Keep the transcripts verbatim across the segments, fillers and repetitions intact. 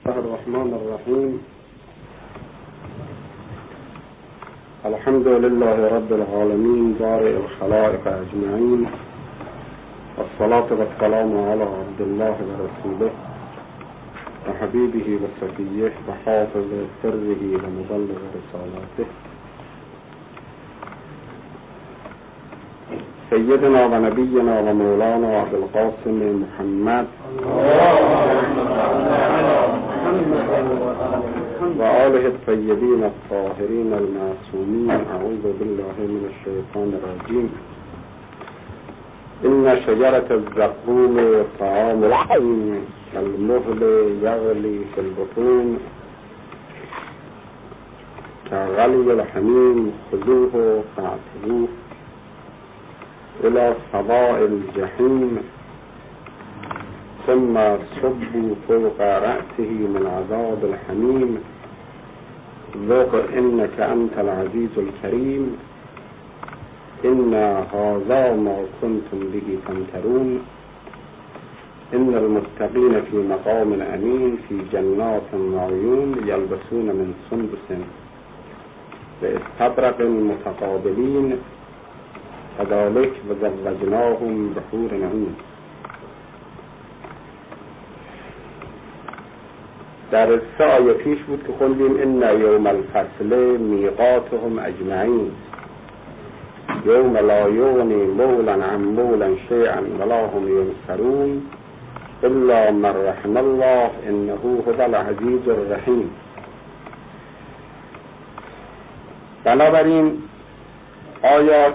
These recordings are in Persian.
الله الرحمن الرحيم. الحمد لله رب العالمين بارئ الخلائق أجمعين، والصلاة والسلام على عبد الله ورسوله وحبيبه وصفيه وحافظ سره ومبلغ رسالاته سيدنا ونبينا ومولانا أبي القاسم محمد وآله الطيبين الطاهرين المعصومين. أعوذ بالله من الشيطان الرجيم. إن شجرة الزقوم طعام الحميم كالمهل يغلي في البطون كغلي الحميم خذوه فاعتلوه إلى سواء الجحيم ثم صبوا فوق رأسه من عذاب الحميم ذوق إنك أنت العزيز الكريم إن هذا ما كنتم به تمترون إن المتقين في مقام أمين في جنات وعيون يلبسون من سندس واستبرق متقابلين كذلك وزوجناهم بحور عين. در سه آیه پیش بود که خوندیم ان یوم الفصل میقاتهم اجمعین یوم لا یغنی مولا عن مولا شیئا ولا هم ینصرون الا من رحم الله انه هو العزیز الرحیم. بنابراین آیات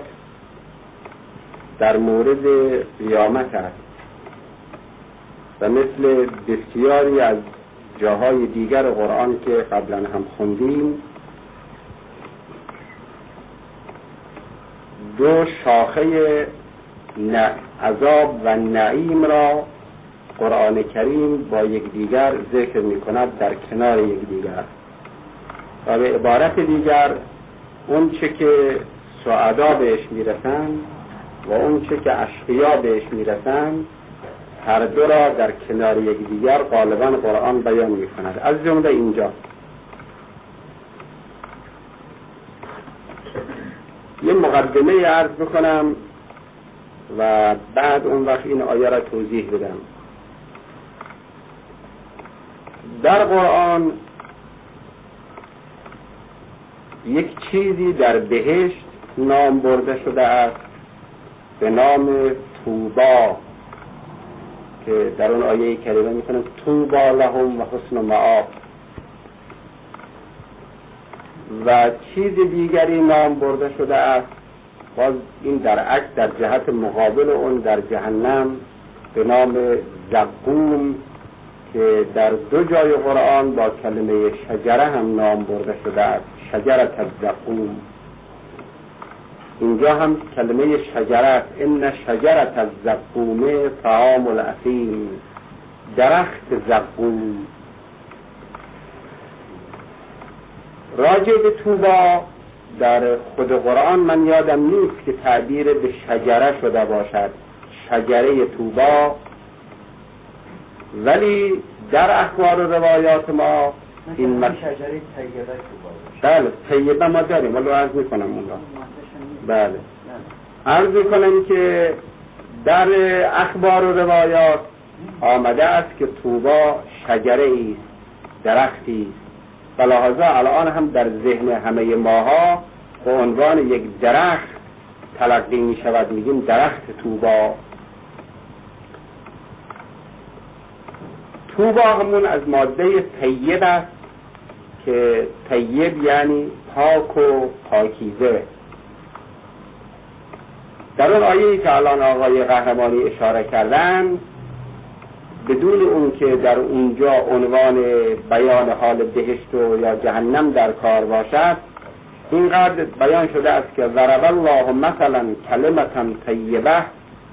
در مورد قیامت است و مثل بسیاری از جاهای دیگر قرآن که قبلا هم خوندیم دو شاخه عذاب و نعیم را قرآن کریم با یکدیگر ذکر می کند در کنار یکدیگر و به عبارت دیگر اون چه که سعدا بهش میرسند و اون چه که اشقیا بهش میرسند هر دو را در کنار یکدیگر غالبا قرآن بیان می کند. از جمله اینجا یه مقدمه عرض بکنم و بعد اون وقت این آیه را توضیح بدم. در قرآن یک چیزی در بهشت نام برده شده است به نام طوبا که در اون آیه کریمه میکنه طوبا لهم و حسن مآب، و چیز دیگری نام برده شده است باز این در عکس در جهت مقابل اون در جهنم به نام زقوم که در دو جای قرآن با کلمه شجره هم نام برده شده است، شجرة الزقوم. اینجا هم کلمه شجرت ان شجرة الزقوم طعام الاثیم، درخت زقوم. راجع به طوبا در خود قرآن من یادم نیست که تعبیر به شجره شده باشد، شجره طوبا، ولی در اخبار و روایات ما این مت... شجره طیبه طوبا. بله طیبه ما داریم، ولی عرض میکنم اون را. بله عرض میکنم که در اخبار و روایات آمده است که طوبا شجره ایست، درختی است، بلحاظه الان هم در ذهن همه ماها به عنوان یک درخت تلقی می شود، میگیم درخت طوبا. طوبا همون از ماده طیب است که طیب یعنی پاک و پاکیزه. در اون آیه‌ای که الان آقای قهرمانی اشاره کردن بدون اون که در اونجا عنوان بیان حال بهشت و یا جهنم در کار باشد اینقدر بیان شده است که ضرب الله مثلا کلمة طیبه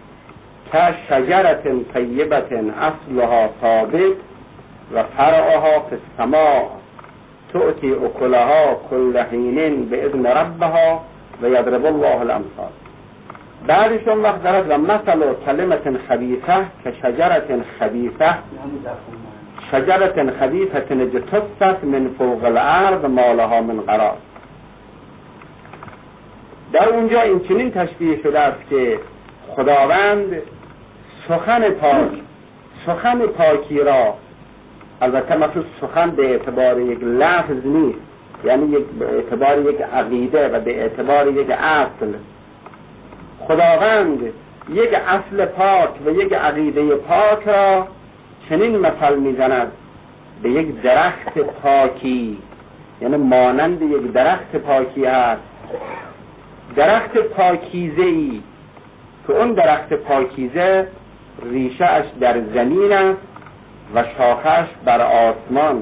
کشجرة طیبة اصلها ثابت و فرعها فی السماء تؤتی اکلها کل حین باذن ربها و یضرب الله الامثال. بعدش اون وقت دارد و مثل کلمت خبیثه که شجرت خبیثه، شجرة خبیثة اجتثت من فوق الارض ما لها من قرار. در اونجا این چنین تشبیه شده است که خداوند سخن پاک سخن پاکی را، البته مخصوص سخن به اعتبار یک لفظ نیست، یعنی یک به اعتبار یک عقیده و به اعتبار یک اصل، خداوند یک اصل پاک و یک عقیده پاک را چنین مثل میزند به یک درخت پاکی، یعنی مانند یک درخت پاکی است، درخت پاکیزه ای که اون درخت پاکیزه ریشه اش در زمین است و شاخش بر آسمان.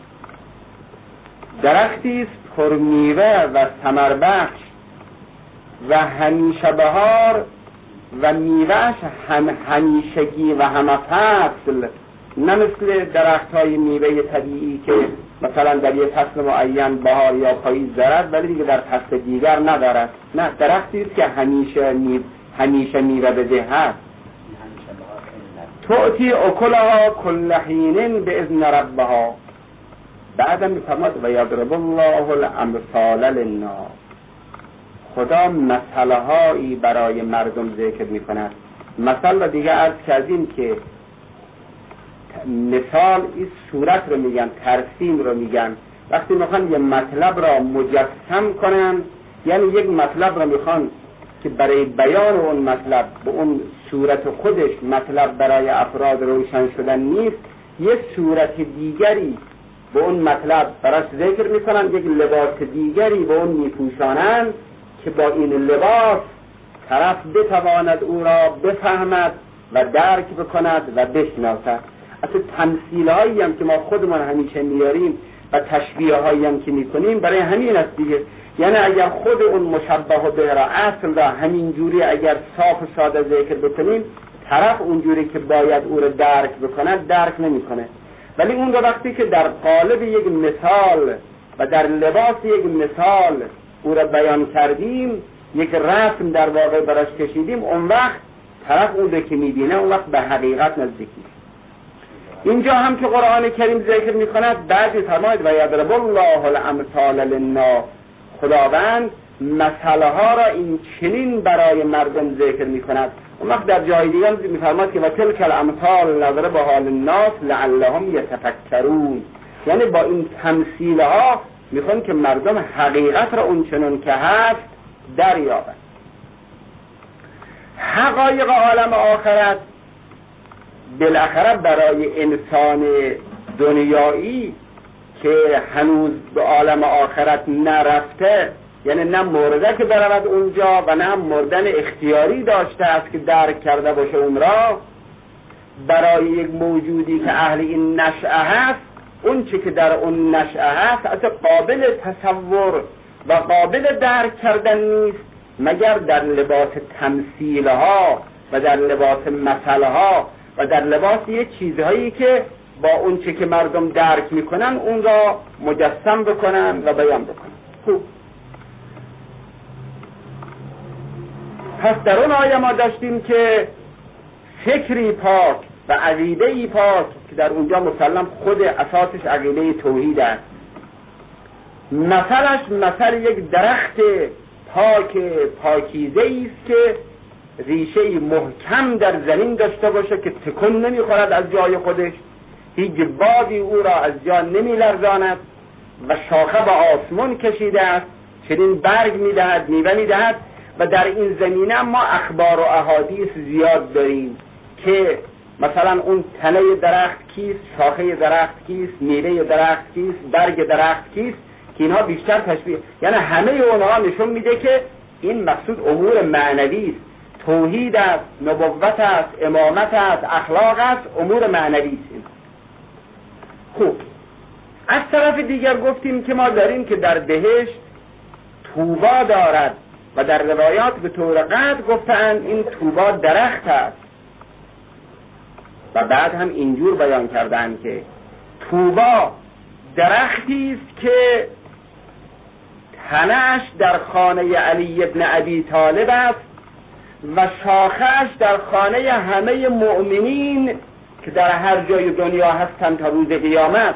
درختی است پر میوه و ثمر بخش و همیشه بهار و میوهش هم همیشگی و همه فصل، نه مثل درخت های میوه طبیعی که مثلا در یک فصل معین بهار یا پاییز دارد ولی دیگه در فصل دیگر ندارد. نه، درختی است که همیشه میوه همیشه میوه بده هست. تؤتی اکلها کل حین باذن ربها. بعدم میفرماد و یضرب الله الامثال للناس. خدا مثلهایی برای مردم ذکر میکند. مثل و دیگه عرض کردیم که مثال این صورت رو میگن، ترسیم رو میگن. وقتی میخوان یه مطلب را مجسم کنن، یعنی یک مطلب رو میخوان که برای بیان اون مطلب به اون صورت خودش مطلب برای افراد روشن شدن نیست، یک صورت دیگری به اون مطلب براش ذکر میکنن، یک لباس دیگری به اون میپوشانند که با این لباس طرف بتواند او را بفهمد و درک بکند و بشناسد. اصلا تمثیل هایی هم که ما خودمان همیشه میاریم و تشبیه هایی هم که میکنیم برای همین است دیگه. یعنی اگر خود اون مشبه به را اصل را همین جوری اگر صاف و ساده ذکر بکنیم، طرف اونجوری که باید او را درک بکند درک نمیکنه. ولی اون را وقتی که در قالب یک مثال و در لباس یک مثال او را بیان کردیم، یک رسم در واقع براش کشیدیم، اون وقت طرف اون را که میبینه اون وقت به حقیقت نزدیکی. اینجا هم که قرآن کریم ذکر میکند بعد فرماید و یضرب الله الامثال للناس، خداوند مثله ها را این چنین برای مردم ذکر میکند. اون وقت در جای دیگر میفرماید که و تلک الامثال نضربها للناس لعلهم یتفکرون، یعنی با این تمثیل ها میخوان که مردم حقیقت را اون چنون که هست دریابند. حقایق عالم آخرت بالاخره برای انسان دنیایی که هنوز به عالم آخرت نرفته، یعنی نه مرده که برود اونجا و نه مردن اختیاری داشته است که درک کرده باشه اون را، برای یک موجودی که اهل این نشأه هست، اون چی که در اون نشأه هست اصلا قابل تصور و قابل درک کردن نیست مگر در لباس تمثیل ها و در لباس مثل ها و در لباس یه چیزهایی که با اون چی که مردم درک میکنن اون را مجسم بکنن و بیان بکنن. خوب، پس در اون آیه ما داشتیم که فکری پاک و عقیده‌ای پاک که در اونجا مسلم خود اساسش عقیده توحید است. مثلش مثل یک درخت پاک پاکیزه است که ریشه محکم در زمین داشته باشه که تکون نمیخورد از جای خودش، هیچ بادی او را از جا نمی لرزاند و شاخه به آسمان کشیده است، چنین برگ میدهد، میوه میدهد. و در این زمینه ما اخبار و احادیث زیاد داریم که مثلا اون تنه درخت کیست، شاخه درخت کیست، میوه درخت کیست، برگ درخت کیست، که اینها بیشتر تشبیه، یعنی همه اونها نشون میده که این مقصود امور معنوی است، توحید است، نبوت است، امامت است، اخلاق است، امور معنوی است. خوب، از طرف دیگر گفتیم که ما داریم که در بهشت طوبا دارد و در روایات به طور قطع گفتند این طوبا درخت است و بعد هم اینجور بیان کردند که طوبا درختی است که تنش در خانه علی ابن ابی طالب است و شاخش در خانه همه مؤمنین که در هر جای دنیا هستن تا روز قیامت.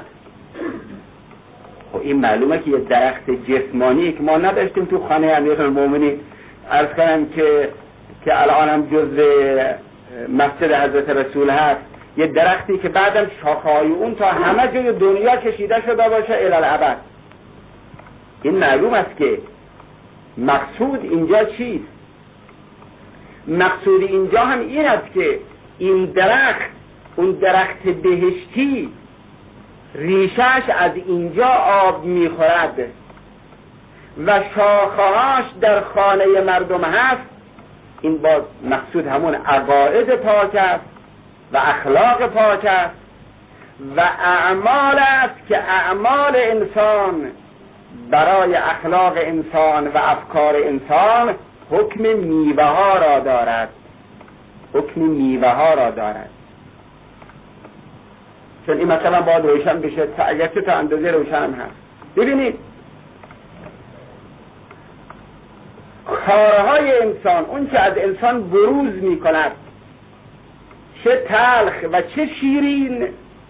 خب این معلومه که یه درخت جسمانی که ما نداشتیم تو خانه امیرالمومنین، عرض کنم که که الان هم جزء مسجد حضرت رسول هست، یه درختی که بعدم شاخه‌های اون تا همه جای دنیا کشیده شده باشه الی الابد. این معلوم است که مقصود اینجا چیست؟ مقصود اینجا هم این است که این درخت، اون درخت بهشتی، ریشش از اینجا آب میخورد و شاخه‌هاش در خانه مردم هست. این با مقصود همون عقاید پاک است و اخلاق پاک است و اعمال است که اعمال انسان برای اخلاق انسان و افکار انسان حکم میوه ها را دارد، حکم میوه ها را دارد. چون این مثلا باید روشن بشه، تا اگر تا اندازه روشن هم هست. ببینید کارهای انسان، اون که از انسان بروز می کند، چه تلخ و چه شیرین،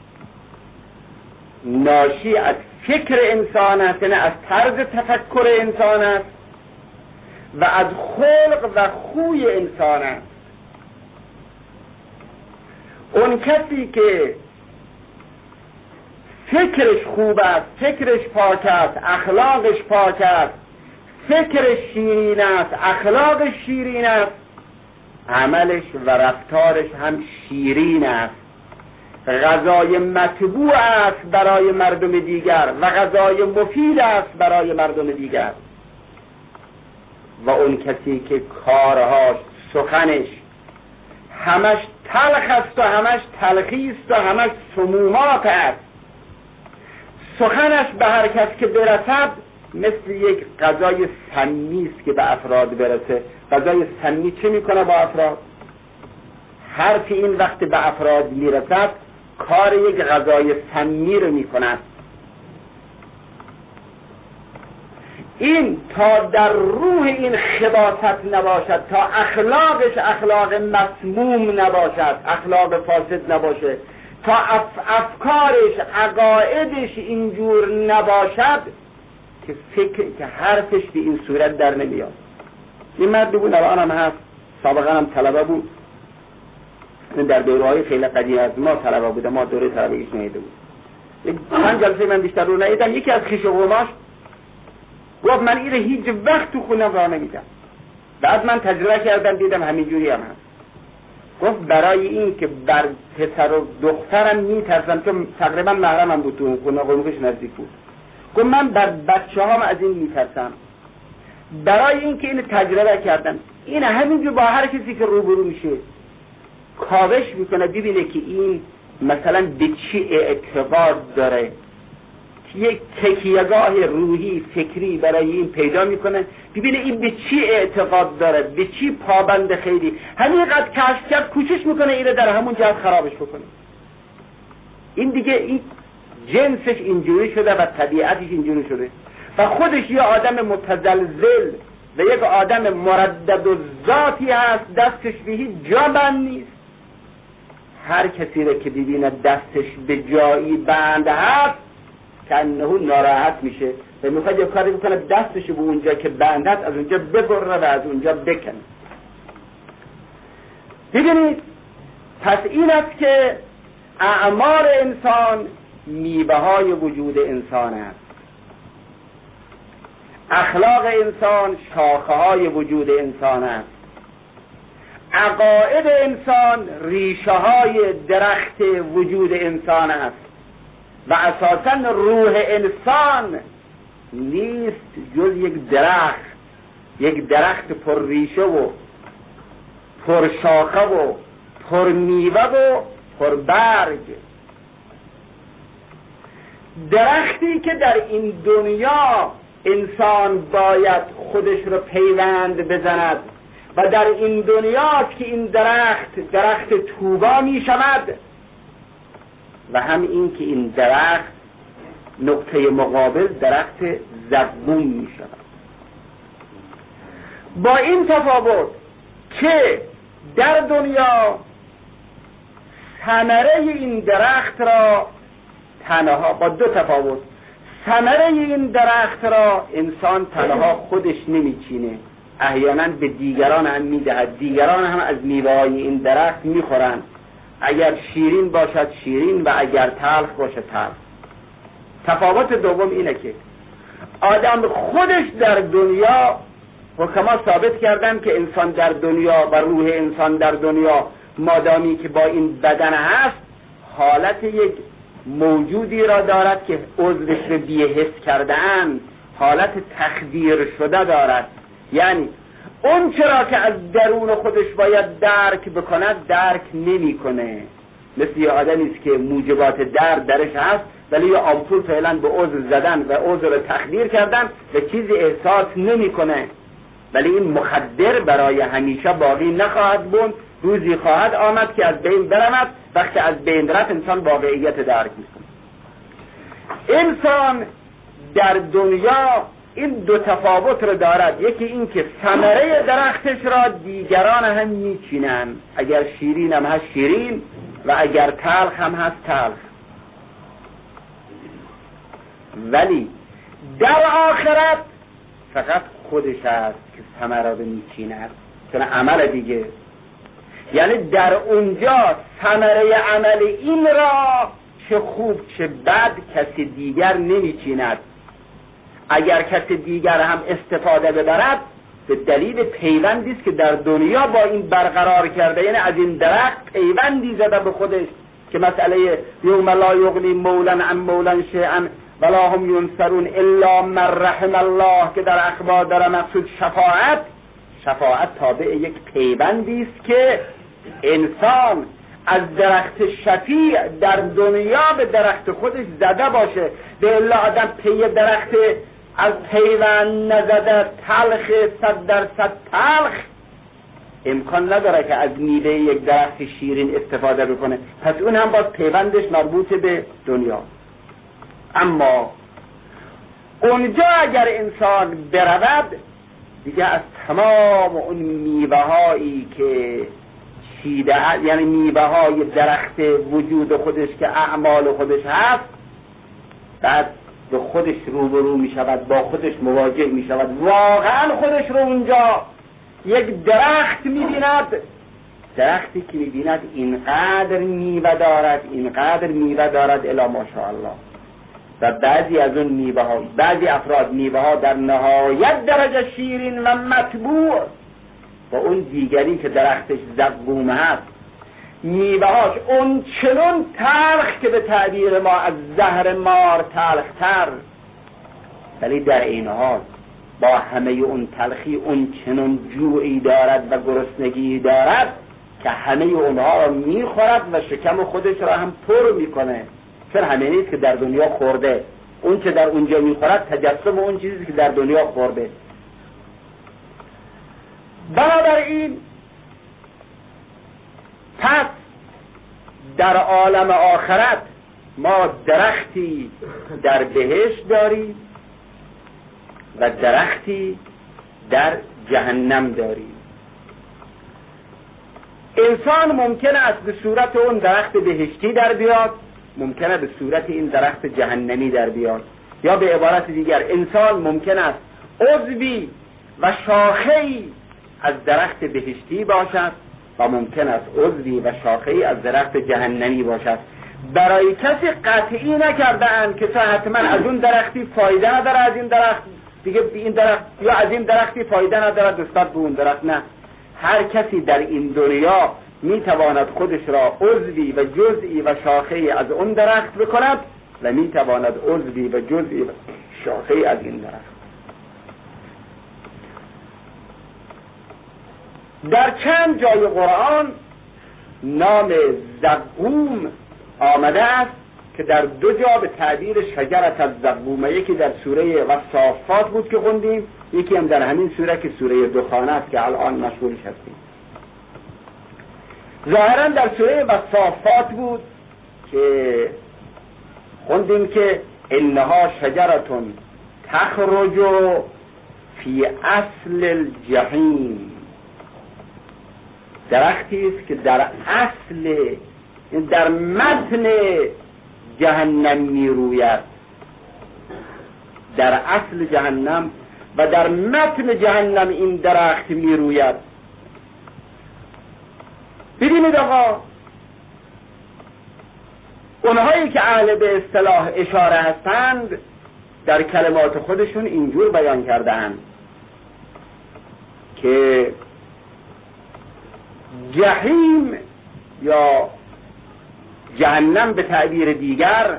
ناشی از فکر انسان است، یعنی از طرز تفکر انسان است و از خلق و خوی انسان است. اون کسی که فکرش خوب است، فکرش پاک است، اخلاقش پاک است، فکرش شیرین است، اخلاقش شیرین است، عملش و رفتارش هم شیرین است، غذای مطبوع است برای مردم دیگر و غذای مفید است برای مردم دیگر. و اون کسی که کارهاش، سخنش همش تلخ است و همش تلخی است و همش سمومات است، سخنش به هر کس که برسد مثل یک غذای سمی است که به افراد برسه. غذای سمی چه میکنه با افراد؟ حرف این وقت به افراد میرسد کار یک غذای سمی رو میکند. این تا در روح این خباثت نباشد، تا اخلاقش اخلاق مسموم نباشد، اخلاق فاسد نباشه، تا اف افکارش عقایدش اینجور نباشد که فکر که حرفش به این صورت در نمیاد. این مرد بود، الان هم هست، سابقا هم طلبه بود، در دوره‌های خیلی قدیم از ما طلبه بوده، ما دوره طلبگیش نیده بود. من جلسه من بیشتر رو ندیدم، یکی از خویش قوماش گفت من اینو هیچ وقت تو خونم راه نمیدم. بعد من تجربه کردم دیدم همینجوری هم هست. گفت برای این که بر پسر و دخترم میترسم، چون تقریبا محرمم بود تو خونه قومش نزدیک بود. گفت من بر بچه هم از این میترسم، برای این که اینو تجربه کردم. این همینجور با هر کسی که روبرو میشه کاوش میکنه ببینه که این مثلا به چی اعتقاد داره، یک تکیهگاه روحی فکری برای این پیدا میکنه، ببینه این به چی اعتقاد داره، به چی پابند. خیلی همینقدر کشف کرد کوشش میکنه اینو در همون جهت خرابش بکنه. این دیگه این جنسش اینجوری شده و طبیعتش اینجوری شده و خودش یه آدم متزلزل و یک آدم مردد و ذاتی هست، دستش به هیچ جا بند نیست. هر کسی رو که ببینه دستش به جایی بند هست کنه ناراحت میشه و میخواد یه کاری بکنه دستش به اونجا که بند هست از اونجا ببره و از اونجا بکنه. ببینید پس این است که اعمال انسان میوه های وجود انسان است، اخلاق انسان شاخه های وجود انسان است، عقاید انسان ریشه های درخت وجود انسان است و اساساً روح انسان نیست جز یک درخت، یک درخت پر ریشه و پر شاخه و پر میوه و پر برگ. درختی که در این دنیا انسان باید خودش رو پیوند بزند و در این دنیا که این درخت درخت طوبا می شود و هم این که این درخت نقطه مقابل درخت زقوم می شود. با این تفاوت که در دنیا ثمره این درخت را تنها، با دو تفاوت، ثمره این درخت را انسان تنها خودش نمیچینه، احیانا به دیگران هم میدهد، دیگران هم از میوه‌های این درخت میخورند، اگر شیرین باشد شیرین و اگر تلخ باشد تلخ. تفاوت دوم اینه که آدم خودش در دنیا، حکما ثابت کردن که انسان در دنیا و روح انسان در دنیا مادامی که با این بدن هست حالت یک موجودی را دارد که عضوش رو بی‌حس کرده‌اند، حالت تخدیر شده دارد، یعنی اون چرا که از درون خودش باید درک بکند درک نمی کنه. مثل یه آدمی است که موجبات درد درش هست ولی یه آمپول فعلا به عضو زدن و عضو رو تخدیر کردن و چیزی احساس نمی کنه، ولی این مخدر برای همیشه باقی نخواهد بود، روزی خواهد آمد که از بین برود، وقتی از بین رفت انسان واقعیت درک میکنه. انسان در دنیا این دو تفاوت رو دارد، یکی این که ثمره درختش را دیگران هم میچینن، اگر شیرین هم هست شیرین و اگر تلخ هم هست تلخ، ولی در آخرت فقط خودش است که ثمره رو میچیند، چون عمل دیگه، یعنی در اونجا ثمره عمل این را چه خوب چه بد کسی دیگر نمیچیند. اگر کسی دیگر هم استفاده ببرد به دلیل پیوندی است که در دنیا با این برقرار کرده، یعنی از این درخت پیوندی زده به خودش که مسئله یوم لا یغنی مولا عن مولا شیئا ولا هم ینصرون الا من رحم الله که در اخبار داره مقصود شفاعت. شفاعت تابع یک پیوندی است که انسان از درخت شفیع در دنیا به درخت خودش زده باشه، به الا آدم پی درخت از پیوند نزده تلخ صد درصد تلخ امکان نداره که از میوه یک درخت شیرین استفاده بکنه، پس اون هم باز پیوندش مربوط به دنیا. اما اونجا اگر انسان برود دیگه از تمام اون میوه هایی که چیده، یعنی میوه های درخت وجود خودش که اعمال خودش هست، بعد به خودش روبرو می شود، با خودش مواجه می شود، واقعا خودش رو اونجا یک درخت می بیند، درختی که می بیند اینقدر میوه دارد، اینقدر میوه دارد الا ماشاءالله. و بعضی از اون میوه ها، بعضی افراد میوه ها در نهایت درجه شیرین و مطبوع، و اون دیگری که درختش زقوم هست میوه هاش اون چنون تلخ که به تعبیر ما از زهر مار تلختر، ولی در این حال با همه اون تلخی اون چنون جوعی دارد و گرسنگی دارد که همه اونها را میخورد و شکم خودش را هم پر میکنه، چون همه نیست که در دنیا خورده، اون چه در اونجا میخورد تجسم اون چیزی که در دنیا خورده. بنابراین پس در عالم آخرت ما درختی در بهشت داریم و درختی در جهنم داریم. انسان ممکن است به صورت اون درخت بهشتی در بیاد، ممکنه به صورت این درخت جهنمی در بیاد، یا به عبارت دیگر انسان ممکن است عضوی و شاخه‌ای از درخت بهشتی باشد و ممکن است عضوی و شاخه‌ای از درخت جهنمی باشد. برای کسی قطعی نکرده‌اند که تو حتما از اون درختی فایده نداره، از این درخت دیگه این درخت یا از این درختی فایده نداره نسبت به اون درخت. نه، هر کسی در این دنیا میتواند خودش را عضوی و جزئی و شاخه‌ای از اون درخت بکند و میتواند عضوی و جزئی و شاخه‌ای از این درخت. در چند جای قرآن نام زقوم آمده است که در دو جا به تعبیر شجرت الزقوم، یکی در سوره والصافات بود که خوندیم، یکی هم در همین سوره که سوره دخان است که الان مشغولش هستیم. ظاهرا در سوره والصافات بود که خوندیم که انها شجرتون تخرج فی اصل الجحیم، درختی است که در اصل در متن جهنم می روید، در اصل جهنم و در متن جهنم این درخت می روید. ببینید آقا، اونهایی که اهل به اصطلاح اشاره هستند در کلمات خودشون اینجور بیان کردند که جهنم یا جهنم به تعبیر دیگر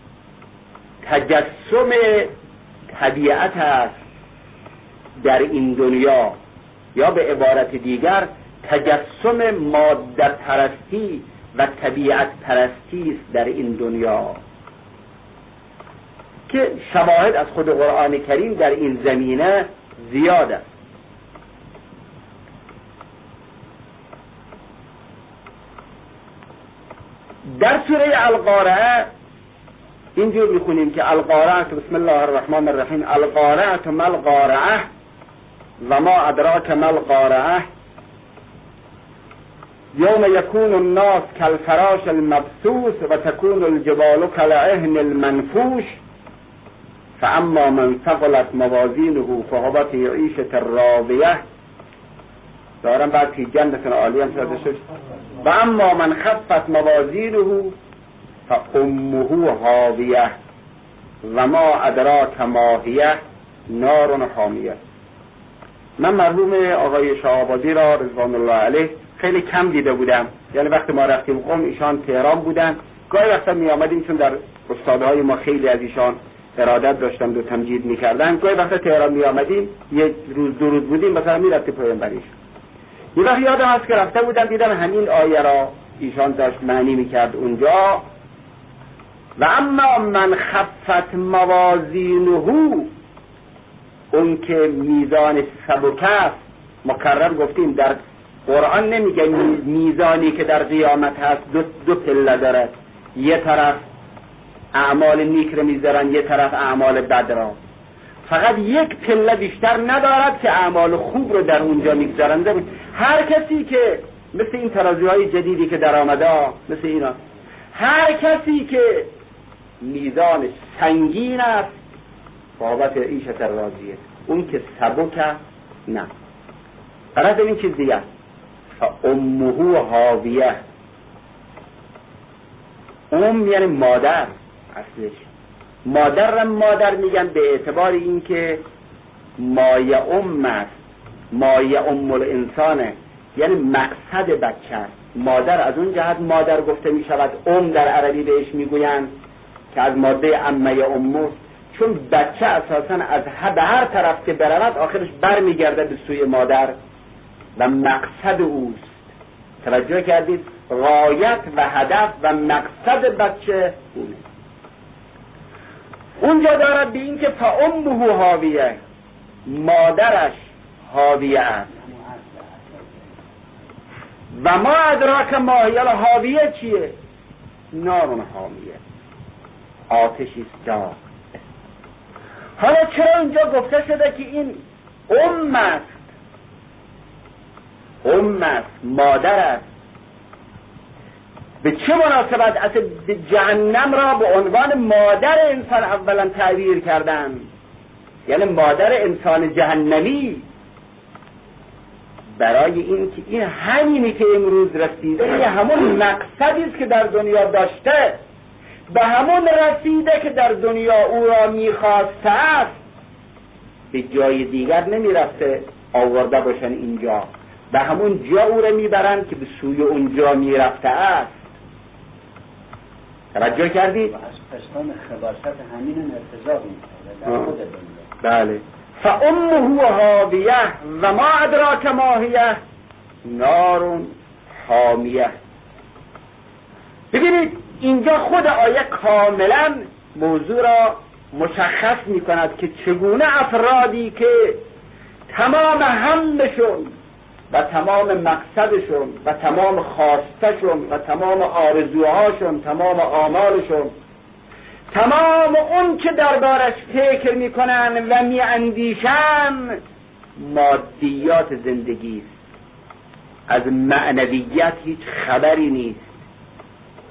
تجسم طبیعت است در این دنیا، یا به عبارت دیگر تجسم ماده پرستی و طبیعت پرستی است در این دنیا، که شواهد از خود قرآن کریم در این زمینه زیاد است. در سوره القارعه اینجور میخونیم که القارعه، بسم الله الرحمن الرحیم، القارعه ما القارعه و ما ادراک ما القارعه یوم یکون الناس کالفراش المبثوث و تکون الجبال کالعهن المنفوش فاما من ثقلت موازینه فهو فی عیشة راضیه. دارم بعد فی جنة عالیه شده شد. و اما من خفت موازینه فامه هاویه و ما ادراک ما هیه نار حامیه. من مرحوم آقای شاه‌آبادی را رضوان الله علیه خیلی کم دیده بودم، یعنی وقتی ما رفتیم قم ایشان تهران بودن، گاهی وقتا می آمدیم چون در استادهای ما خیلی از ایشان ارادت داشتن و تمجید می کردن، گاهی وقتا تهران می آمدیم یک روز دو روز بودیم مثلا می رفتی پیامبریش. یه وقت یادم هست که رفته بودم دیدم همین آیه را ایشان داشت معنی می کرد اونجا، و اما من خفت موازینه، اون که میزان سبک است، مکرر گفتیم در قرآن نمیگه میزانی که در قیامت هست دو, دو پله داره، یه طرف اعمال نیک رو میذارن، یه طرف اعمال بد را، فقط یک پله بیشتر ندارد که اعمال خوب رو در اونجا میگذارن. هر کسی که مثل این ترازوهای جدیدی که در آمده، مثل اینا، هر کسی که میزان سنگین است بابت عیشة راضیه، اون که سبک نه. قرار این چیز دیگه، فامه هاویه، ام یعنی مادر، اصلش مادر را مادر میگن به اعتبار اینکه مایه ام است، مایه ام الانسانه، یعنی مقصد بچه است. مادر از اون جهت مادر گفته میشود، ام در عربی بهش میگویند که از ماده امه امه، چون بچه اساسا از به هر طرف که برود آخرش بر میگرده به سوی مادر و مقصد اوست. توجه کردید؟ غایت و هدف و مقصد بچه اونه. اونجا دارد به این که فامه هاویه، مادرش هاویه است. و ما ادراک ما هی، هاویه چیه؟ نارون حامیه، آتشی داغ. حالا چرا اینجا گفته شده که این ام است؟ ام است، مادر است. به چه مناسبت اصلا جهنم را به عنوان مادر انسان اولا تعبیر کردن؟ یعنی مادر انسان جهنمی، برای این که این همینی که امروز رسیده، این همون مقصدی است که در دنیا داشته، به همون رسیده که در دنیا او را میخواسته است، به جای دیگر نمیرفته آورده باشن اینجا، به همون جا او را میبرن که به سوی اونجا میرفته است. توجه کردید؟ و از پستان خباست همین ارتضا میکنه. بله. فامه هاویه و ما ادراک ما هیه نار حامیه. ببینید اینجا خود آیه کاملا موضوع را مشخص می کند که چگونه افرادی که تمام همشون و تمام مقصدشون و تمام خواستشون و تمام آرزوهاشون، تمام آمالشون، تمام اون که دربارش فکر میکنن و میاندیشن مادیات زندگی است، از معنویت هیچ خبری نیست.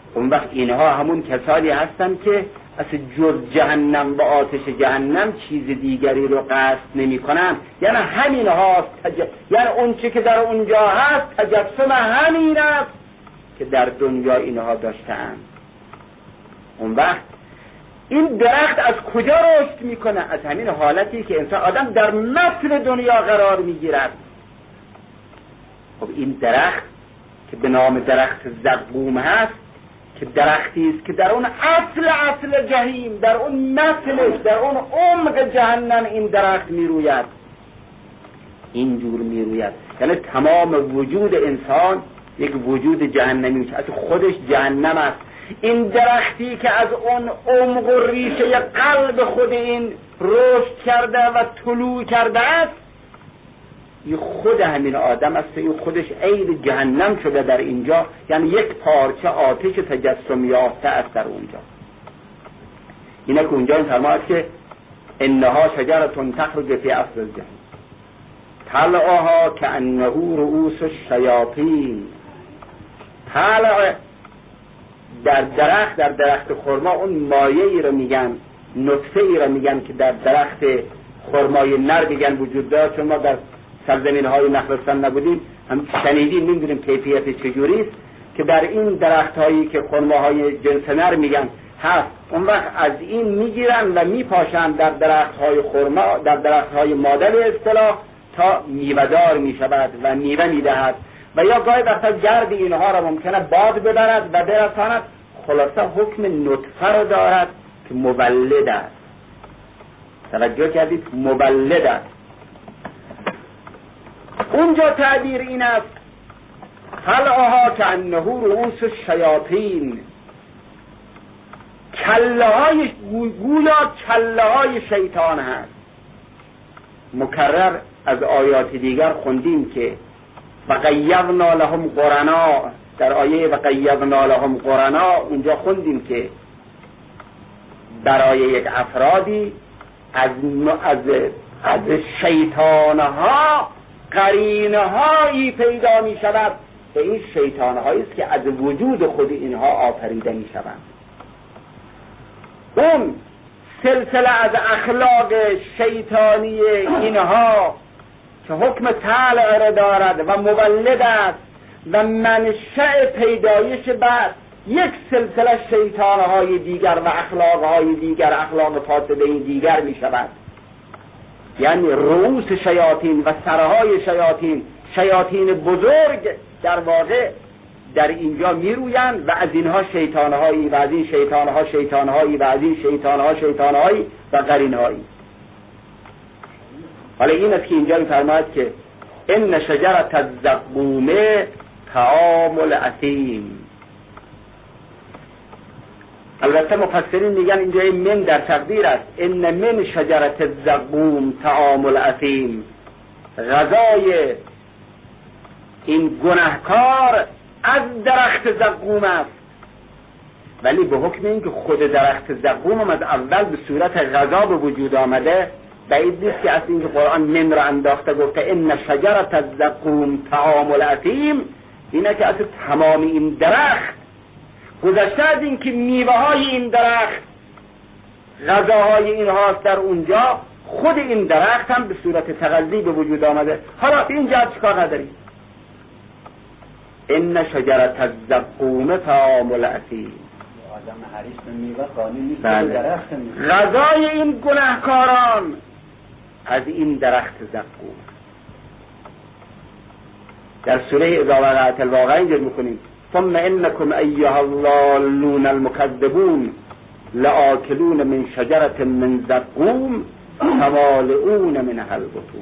اون وقت اینها همون کسانی هستن که اصلا جز جهنم و آتش جهنم چیز دیگری رو قصد نمی کنن. یعنی همین هاست تج... یعنی اون چی که در اونجا هست تجسم همین است که در دنیا اینها داشتن. اون وقت این درخت از کجا رشد میکنه؟ از همین حالتی که انسان آدم در مثل دنیا قرار میگیرد. خب این درخت که به نام درخت زقوم هست که درختی است که در اون اصل اصل جهنم، در اون مثلش، در اون عمق جهنم این درخت میروید، اینجور میروید. یعنی تمام وجود انسان یک وجود جهنمی است، از خودش جهنم است. این درختی که از اون عمق و ریشه قلب خود این رشد کرده و طلوع کرده است، این خود همین آدم است، این خودش عین جهنم شده در اینجا. یعنی یک پارچه آتش تجسم یافته است در اونجا. اینه که اونجا این فرماید که انها شجرة تخرج فی اصل الجحیم طلعها کأنه رؤوس الشیاطین. طلع در درخت، در درخت خرما اون مایه ای رو میگن، نطفه ای رو میگن که در درخت خرمای نر میگن وجود داره. چون ما در سرزمین های نخلستان نبودیم، هم شنیدیم، نمیدونیم کیفیت چجوری است که در این درخت هایی که خرماهای جنس نر میگن هست. اون وقت از این میگیرن و میپاشن در درخت های خرما، در درخت های مادر اصطلاح، تا میوه‌دار میشود و میوه میدهد. و یا گاهی وقتا گرد اینها را ممکنه باد ببرد و برساند. خلاصه حکم نطفه را دارد که مولد است. توجه کردید؟ مولد است. اونجا تعبیر این است طلعها کأنه رؤوس الشیاطین، کله های گویا کله های شیطان هست. مکرر از آیات دیگر خوندیم که و قیضنا لهم قرنا، در آیه و قیضنا لهم قرنا اونجا خوندیم که برای یک افرادی از از از شیطانها قرینهایی پیدا می شود و این شیطانهایی است که از وجود خود اینها آفریده می شوند. اون سلسله از اخلاق شیطانی اینها که حکم طلع را دارد و مولد است و منشأ پیدایش بعد یک سلسله شیطانهای دیگر و اخلاقهای دیگر، اخلاق فاسده دیگر می شود. یعنی رؤوس شیاطین و سرهای شیاطین، شیاطین بزرگ در واقع در اینجا می رویند و از اینها شیطانهایی و از این شیطانها شیطانهایی و از این شیطانها شیطانهایی و قرینهایی. حالا این است که اینجا می‌فرماید که ان شجرة الزقوم طعام الاثیم. البته مفسرین میگن اینجا من در تقدیر است. ان من شجرة الزقوم طعام الاثیم، غذای این گناهکار از درخت زقوم است. ولی به حکم این که خود درخت زقوم هم از اول به صورت غذا به وجود آمده، بعید نیست که از این که قرآن من را انداخته گفته ان شجرة الزقوم طعام الاثیم، اینه که از تمام این درخت گذشته از این که میوه های این درخت غذاهای این هاست در اونجا، خود این درخت هم به صورت تغذی به وجود آمده. حالا اینجا چیکار نداریم؟ ان شجرة الزقوم طعام الاثیم، آدم حریص به میوه قانون نیست. درخت غذای این گناهکاران از این درخت زقوم. در سوره اذا وقعت الواقعه اینجا میکنیم ثم انکم ایها الضالون المکذبون لآکلون من شجرة من زقوم فمالئون منها البطون.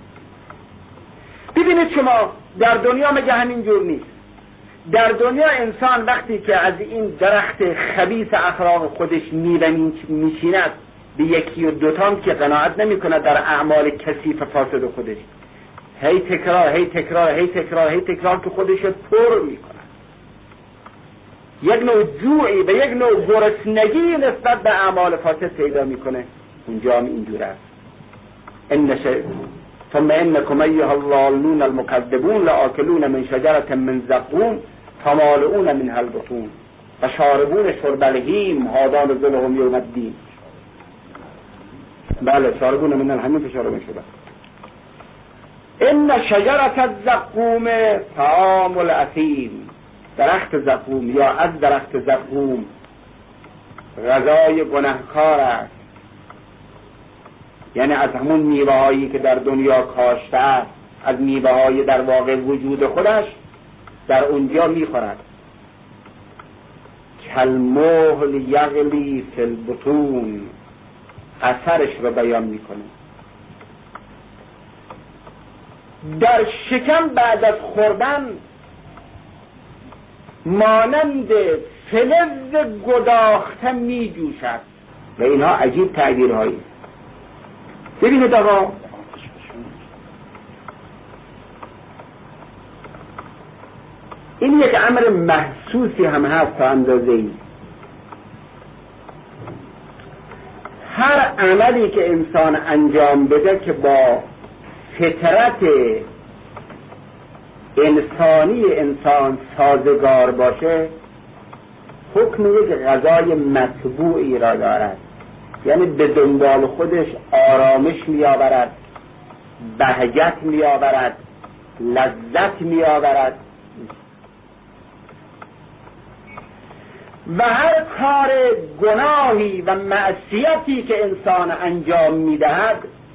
ببینید شما در دنیا مگه همین جور نیست؟ در دنیا انسان وقتی که از این درخت خبیث اخلاق خودش میوه میچیند به یکی و دوتام که قناعت نمی کند در اعمال کثیف فاسد خودش، هی تکرار هی تکرار هی تکرار هی تکرار که خودش پر می کند. یک نوع جوعی و یک نوع گرسنگی نسبت به اعمال فاسد پیدا میکنه. اونجا هم اینجور است. ان ثم انکم ایها الضالون المکذبون لآکلون من شجرة من زقوم فمالئون منها البطون و شاربون شرب الهیم هادان ذلهم یوم الدین. بله شاربون من الحمیم فشاربون شده. ان شجرة الزقوم طعام الاثیم، درخت زقوم یا از درخت زقوم غذای گنهکار است، یعنی از همون میوه هایی که در دنیا کاشته است، از میوه های در واقع وجود خودش در اونجا میخورد. کالمهل یغلی فی البطون، اثرش رو بیان میکنه. در شکم بعد از خوردن مانند فلز گداخته می جوشد. و اینها عجیب تعبیرهایی. ببینید آقا، این یک امر محسوسی هم هست تا اندازه‌ای. هر عملی که انسان انجام بده که با فطرت انسانی انسان سازگار باشه حکم یک غذای مطبوعی را دارد، یعنی به دنبال خودش آرامش می آورد، بهجت می آورد، لذت می آورد. و هر کار گناهی و معصیتی که انسان انجام می دهد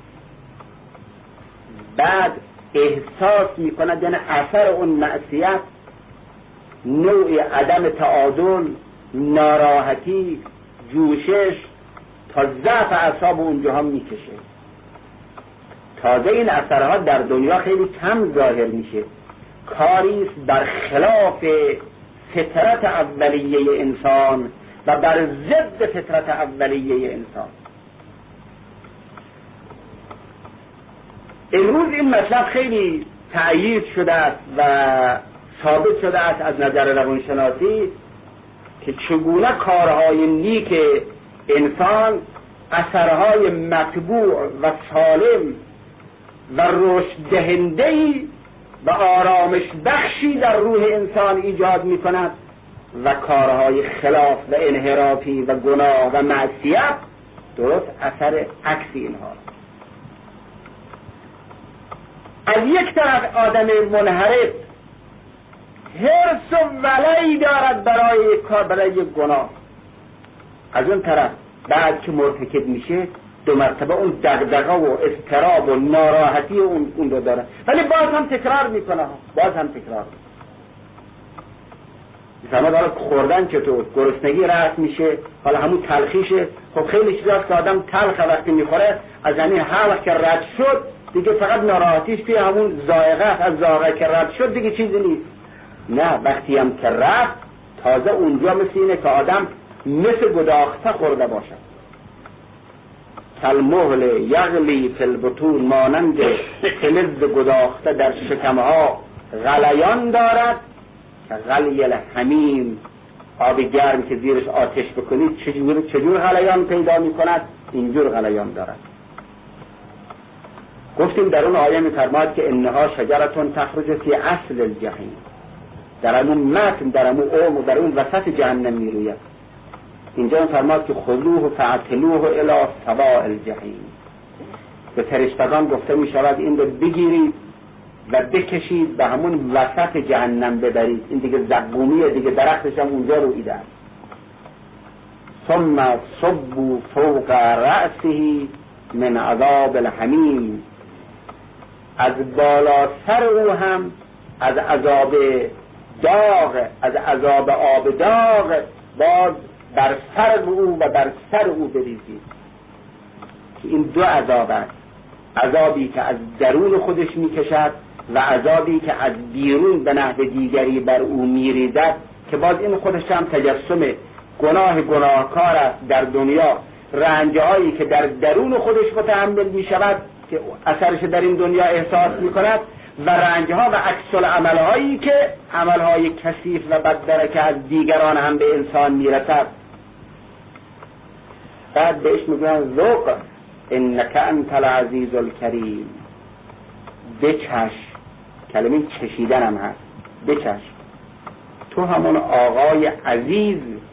بعد احساس می کند، یعنی اثر اون معصیت نوع عدم تعادل، ناراحتی، جوشش تا ضعف اعصاب اونجاها میکشه. تازه این اثرها در دنیا خیلی کم ظاهر میشه، کاری است بر خلاف فطرت اولیه انسان و بر ضد فطرت اولیه انسان. امروز این مطلب خیلی تأیید شده است و ثابت شده است از نظر روانشناسی که چگونه کارهای نیک انسان اثرهای مطبوع و سالم و رشد دهنده‌ای و آرامش بخشی در روح انسان ایجاد می کند و کارهای خلاف و انحرافی و گناه و معصیت درست اثر عکسی اینها. از یک طرف آدم منحرف حرص و ولعی دارد برای یک کار، برای یک گناه، از اون طرف بعد که مرتکب میشه دو مرتبه اون دغدغه و اضطراب و ناراحتی اون اون رو داره، ولی باز هم تکرار میکنه، باز هم تکرار میکنه. مثلا خوردن چطور گرسنگی رفت میشه، حالا همون تلخیشه. خب خیلی چیزاست که آدم تلخه وقتی میخوره از همین حلق که رد شد دیگه فقط ناراحتیش توی همون ذائقه، از ذائقه که رد شد دیگه چیزی نیست. نه، وقتی هم که رفت تازه اونجا مثل اینه که آدم مثل گداخته خورده باشد. کالمهل یغلی فی البطون، مانند فلز گداخته در شکمها غلیان دارد که غلی الحمیم، آب گرم که زیرش آتش بکنید چجور چجور غلیان پیدا می کند، اینجور غلیان دارد. گفتیم در اون آیه می‌فرماید که انها شجرتون تخرج فی اصل الجحیم، در اون متن، در اون عمق، در اون وسط جهنم میروید. اینجا می‌فرماید که خذوه فاعتلوه الی سواء الجحیم، به فرشتگان گفته می‌شود این رو بگیرید و بکشید به همون وسط جهنم ببرید. این دیگه زقومیه دیگه، درختش هم اونجا رویده است. ثم صبوا فوق رأسه من عذاب الحمیم، از بالا سر او هم از عذاب داغ، از عذاب آب داغ باز بر سر او و بر سر او بریزید. که این دو عذاب است، عذابی که از درون خودش میکشد و عذابی که از بیرون به نحو دیگری بر او میریزد، که باز این خودش هم تجسم گناه گناهکار است در دنیا. رنجهایی که در درون خودش متحمل میشود که اثرش در این دنیا احساس میکند، و رنجها و عکس العملهایی که عملهای کثیف و بدبرکه از دیگران هم به انسان میرسد. بعد بهش میگن ذوق انک انت العزیز الکریم، بچش، کلمه چشیدن هم هست، بچش، تو همون آقای عزیز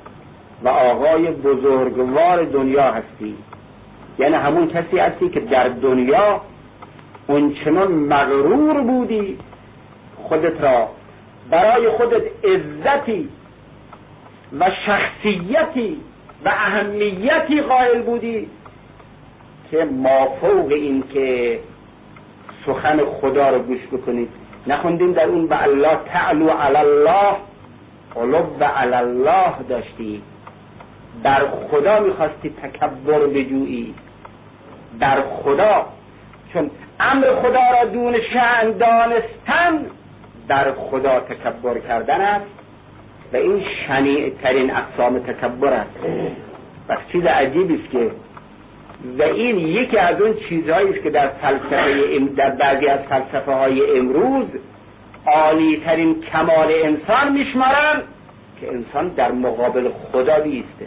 و آقای بزرگوار دنیا هستی. یعنی همون کسی هستی که در دنیا اونچنان مغرور بودی، خودت را برای خودت عزتی و شخصیتی و اهمیتی قائل بودی که مافوق این که سخن خدا رو گوش بکنید. نخوندیم در اون و الله تعلو علی الله، علو و علی الله داشتی، در خدا میخواستی تکبر بجویی، در خدا، چون امر خدا را دون شأن دانستن در خدا تکبر کردن است و این شنیع ترین اقسام تکبر است. و چیز عجیبی است که و این یکی از اون چیزهایی است که در فلسفه در بعضی از فلسفه های امروز عالی ترین کمال انسان میشمارن که انسان در مقابل خدا بیسته.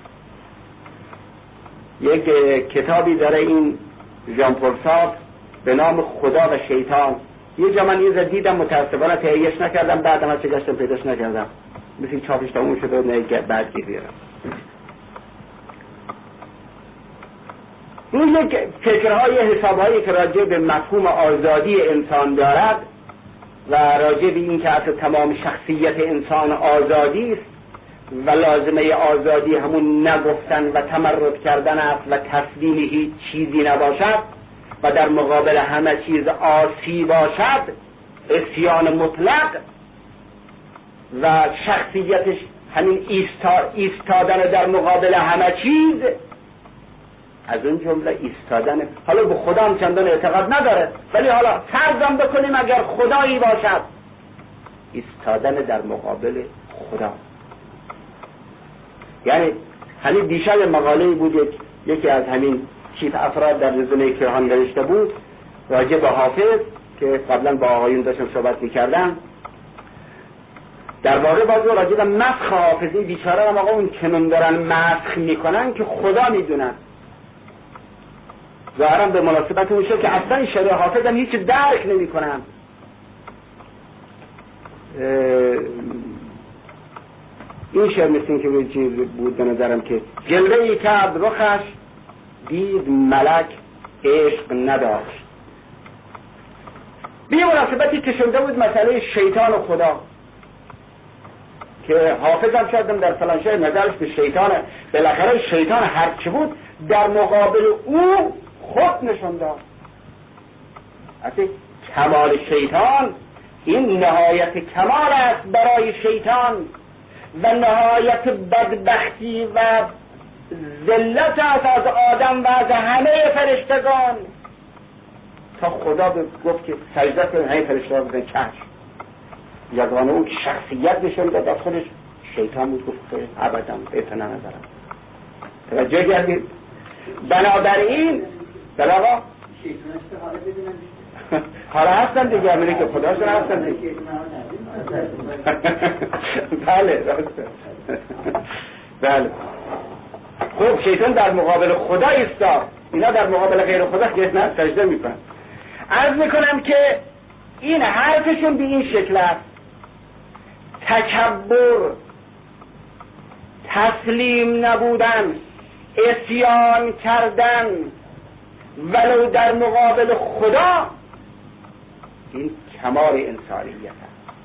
یک کتابی داره این ژان پل سارتر به نام خدا و شیطان. یه جا من یه دیدم متاسفانه تهیه‌اش نکردم، بعدم از چه گشتم پیداش نکردم، مثل چاپش تموم شده و نه بعد گیر بیارم. این یک فکرهای حسابهایی که راجع به مفهوم آزادی انسان دارد و راجع به این که اصلا تمام شخصیت انسان آزادی است و لازمه آزادی همون نگفتن و تمرد کردن است و تسلیم هیچ چیزی نباشد و در مقابل همه چیز عاصی باشد، عصیان مطلق و شخصیتش همین ایستا ایستادن در مقابل همه چیز، از اون جمله ایستادن. حالا به خدا هم چندان اعتقاد نداره، ولی حالا فرضم بکنیم اگر خدایی باشد، ایستادن در مقابل خدا. یعنی همین دیشب مقاله‌ای بود یک یکی از همین چیف افراد در رزومه کیهان نوشته بود راجع به حافظ که قبلا با آقایون داشتم صحبت می‌کردم، در واقع باز راجع به مسخ حافظ. این بیچاره هم آقا اون کنون دارن مسخ میکنن که خدا میدونن. ظاهرا به مناسبت اون شد که اصلا این شعر حافظ هم هیچ درک نمیکنن. این شعر مثل این که به چیز بود به نظرم که جلوه‌ای کرد رخش دید ملک عشق نداشت. به مناسبتی که شده بود مسئله شیطان و خدا که حافظ هم شدم در فلان شعر نظرش به شیطانه. بالاخره شیطان هرچی بود در مقابل او خود نشون داد. اصلا کمال شیطان این نهایت کمال است برای شیطان و نهایت بدبختی و ذلت است از آدم و از همه فرشتگان تا خدا گفت که سجده کنید همه فرشتگان بودن چشم. یگانه اون که شخصیت نشون داد از خودش شیطان بود، گفت که ابدا اعتنا ندارم. توجه کردید؟ بنابراین در آقا حالا هستن دیگه، همینه که خداشون هستن دیگه. بله راسته. بله خب شیطان در مقابل خدا ایستاد، اینا در مقابل غیر خدا نه سجده میکنن. عرض میکنم که این حرفشون به این شکل است: تکبر، تسلیم نبودن، عصیان کردن ولو در مقابل خدا، این کمال انسانیت است.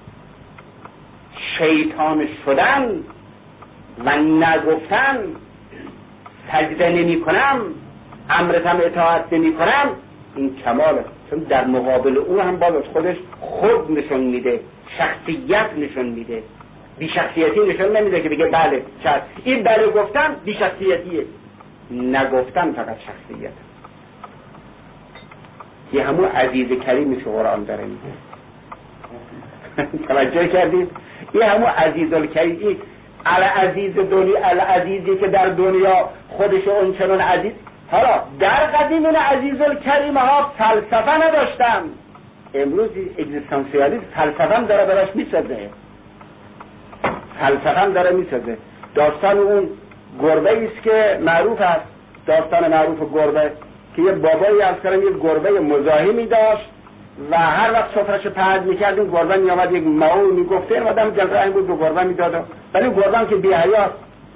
شیطان شدن و نگفتن سجده نمی کنم، امرتم اطاعت نمی کنم، این کماله. چون در مقابل او هم باز خودش خود نشون میده، شخصیت نشون میده، بی شخصیتی نشون نمیده که بگه بله شاید این بله گفتن بی شخصیتیه، نگفتن فقط شخصیت. یه همون عزیز کریمی که قرآن داره میگه. توجه کردید؟ یه همون عزیز الکریمی، العزیز دنیا، العزیزی که در دنیا خودش اون چنان عزیز. حالا در قدیم این عزیز الکریم ها فلسفه نداشتن، امروز اگزیستانسیالیسم فلسفه هم داره براش میسازه، فلسفه هم داره میسازه. داستان اون گربه ایست که معروف است، داستان معروف گربه که یه بابایی از کلم یه گربه مزاحمی داشت و هر وقت سفرش پهد میکرد این گربه میامد یک معول میگفته این آدم جزرعی بود به گربه میداد، ولی گربه هم که بی‌حیاست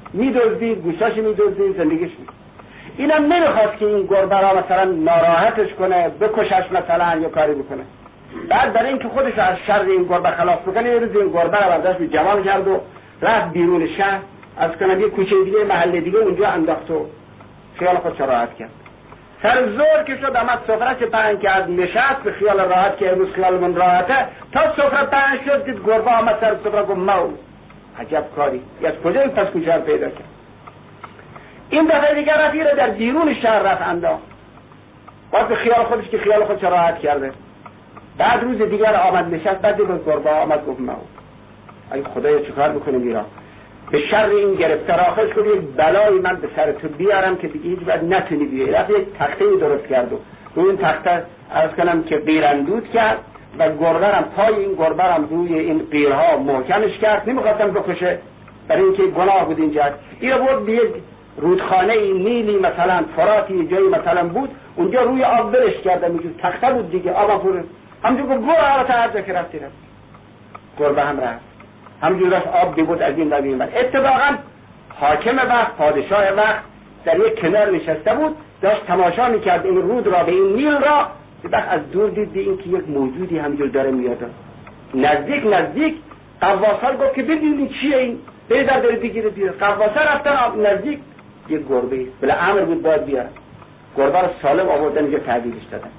میدزدید، گوشاش میدزدید، زندگیش می‌کرد. اینم نمیخواست که این گربه را مثلا ناراحتش کنه، بکشش مثلا یا کاری بکنه. بعد برای اینکه خودش از شر این گربه خلاص بکنه، یه روز این گربه را برداشت به جمال کرد و رفت بیرون شهر، از کنم یه کوچه دیگه، محله دیگه اونجا انداخت و خیال خودش راحت کرد. سر زور که شد آمد سفره‌اش پهن کرد، نشست به خیال راحت که امروز خیال من راحته. تا سفره پهن شد دید گربه آمد سر سفره، گفت مو عجب کاری، از کجا این پس کوچه رو پیدا کرد؟ این دفعه دیگر رفت را در بیرون شهر رفت انداخت، باز به خیال خودش که خیال خودش راحت کرده. بعد روز دیگر آمد نشست، بعد دید گربه آمد گفت مو ای خدایا چیکار بکنیم ایران، به شر این گرفتار آخرش کنی یک بلایی من به سر تو بیارم که دیگه هیچ بعد نتونی بیایی. رفت یک تخته درست کرد و روی این تخته عرض کنم که قیراندود کرد و گربرم پای این گربرم روی این قیرها محکمش کرد. نمیخواستم بکشه برای اینکه گناه بود اینجا. این رو برد به یک رودخانه نیلی مثلا فراتی جایی مثلا بود، اونجا روی آب برش کردم، اینجور تخته بود دیگه، آب پر همونجا گفت برو آب تا هر جا که رفتی رفت. گربه هم رفت همجور داشت آب دیگود از این روی من. اتفاقا حاکم وقت، پادشاه وقت در یک کنار نشسته بود، داشت تماشا میکرد این رود را به این نیل را. بعد از دور دید این که یک موجودی همجور داره میاد نزدیک نزدیک. قواصا گفت که ببینید چیه این، بیدر داره بگیره بیاره. قواصا رفتن نزدیک، یک گربه بلا امر بود باید بیاره. گربه را سالم آوردن اینجا تعدیلش دادن،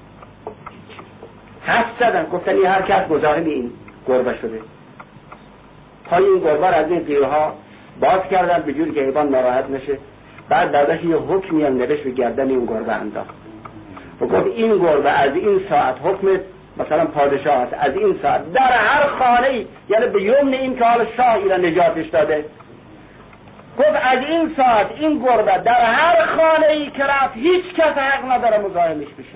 حس زدن، گفتن این هر کس مزاحم این گربه شده. پای این گربه را از این قیرها باز کردن به جوری که حیوان ناراحت نشه. بعد بعدش یه حکمی هم نوشت به گردن این گربه انداخت و گفت این گربه از این ساعت حکم مثلا پادشاه است، از این ساعت در هر خانه‌ای، یعنی به یمن این که حال شاه ایرا نجاتش داده، گفت از این ساعت این گربه در هر خانه‌ای که رفت هیچ کس حق نداره مزاحمش بشه.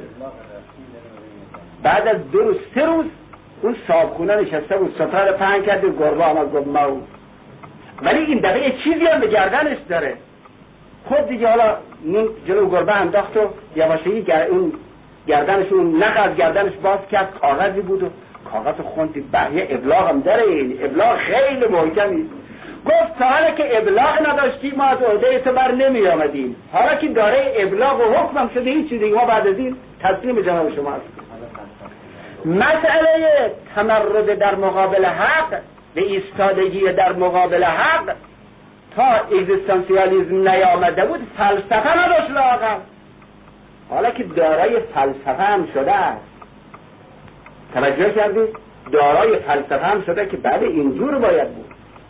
بعد از دو روز سه روز اون صاحبخونه نشسته بود، ستاره پهن کرد، گربه آمد گفت مو. ولی این دفعه چیزی هم به گردنش داره. خود دیگه حالا نون جلو گربه انداخت و یواشکی گر... اون گردنش، اون نخ از گردنش باز کرد، کاغذی بود و کاغذ خوندید، بحیه ابلاغ هم داره، این ابلاغ خیلی محکمی. گفت تا حالا که ابلاغ نداشتی ما از عهده تو بر نمی آمدیم، حالا که داره ابلاغ و حکمم شده هیچ چیز دیگه ما بعد از این تسلیم جناب شما هستیم. مسئله تمرد در مقابل حق و ایستادگی در مقابل حق تا اگزیستانسیالیسم نیامده بود فلسفه نداشت لااقل، حالا که دارای فلسفه هم شده است. توجه کردید؟ دارای فلسفه هم شده که بله اینجور باید بود.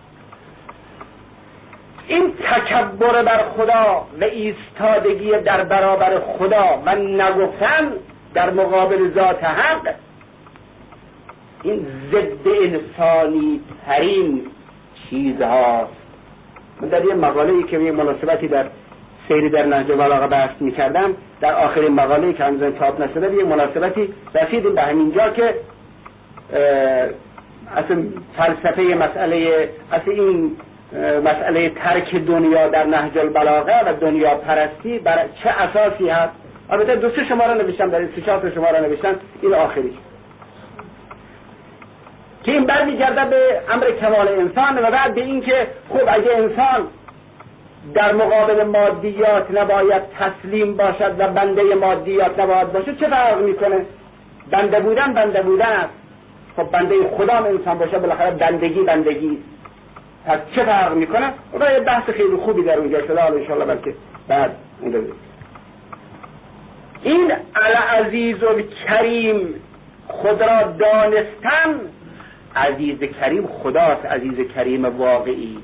این تکبر بر خدا و ایستادگی در برابر خدا و نگفتن در مقابل ذات حق، این ضد انسانی ترین چیزهاست. من در یه مقاله‌ای که یه مناسبتی در سیری در نهج البلاغه بحث می‌کردم، در آخرین مقاله‌ای که هنوز چاپ نشده یه مناسبتی رسیدیم به همینجا که اصلا فلسفه مسئله اصلا این مسئله ترک دنیا در نهج البلاغه و دنیا پرستی بر چه اساسی هست. البته دو سه شماره نوشتم، در این سه چهار شماره نوشتم، این آخریش که این برمیگرده به امر کمال انسان و بعد به این که خب اگه انسان در مقابل مادیات نباید تسلیم باشد و بنده مادیات نباید باشد، چه فرق میکنه؟ بنده بودن بنده بودن است. خب بنده خدا هم انسان باشه بالاخره بندگی بندگی، پس چه فرق میکنه؟ و یه بحث خیلی خوبی در اونجا شده، حالا انشاءالله بلکه بعد اونجا بید. این العزیز و کریم خود را دانستن، عزیز کریم خداست، عزیز کریم واقعی.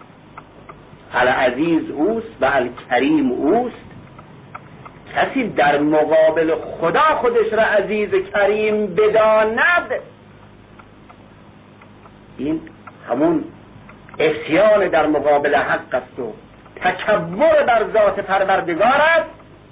العزیز اوست و الکریم اوست. کسی در مقابل خدا خودش را عزیز کریم بداند، این همون عصیان در مقابل حق است و تکبر بر ذات پروردگار است.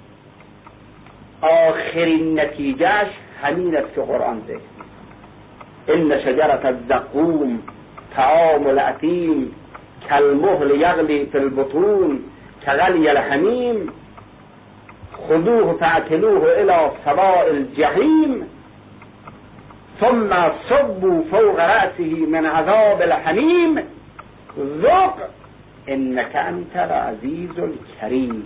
آخرین نتیجهش همین است که قرآن ذکر ان شجرة الزقوم طعام الاثیم کالمهل یغلی فی البطون کغلی الحمیم خذوه فاعتلوه الى سواء الجحیم ثم صبوا فوق رأسه من عذاب الحمیم ذق انک انت العزیز الکریم.